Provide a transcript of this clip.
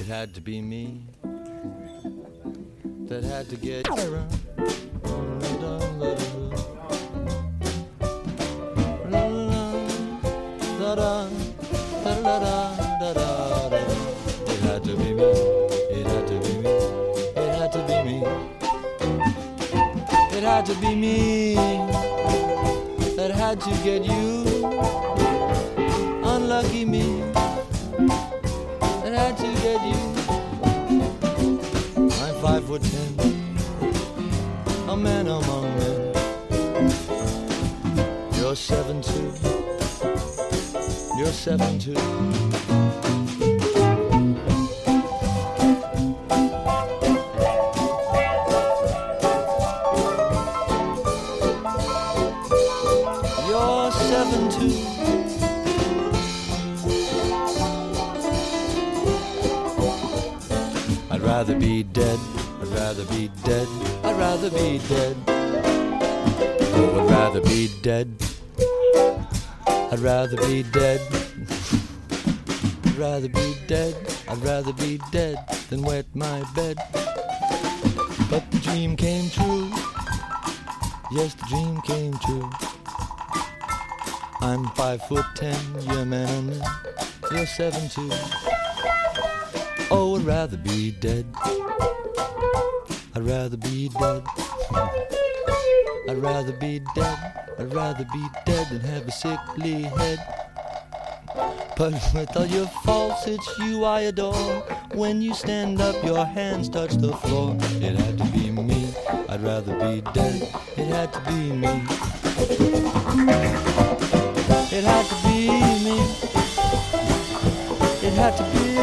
It had to be me that had to get around. It had to be me. It had to be me. It had to be me. It had to be me that had to get you. Unlucky me that had to get you. I'm 5'10", a man among men. You're 7'2", you're 7'2". You're 7'2". I'd rather be dead, I'd rather be dead, I'd rather be dead. Oh, I'd rather be dead, I'd rather be dead. I'd rather be dead, I'd rather be dead than wet my bed. But the dream came true, yes, the dream came true. I'm 5'10", you're man and man, you're 7'2". Oh, I'd rather be dead, I'd rather be dead. I'd rather be dead, I'd rather be dead than have a sickly head. But with all your faults, it's you I adore. When you stand up, your hands touch the floor. It had to be me, I'd rather be dead. It had to be me. It had to be me. It had to be me.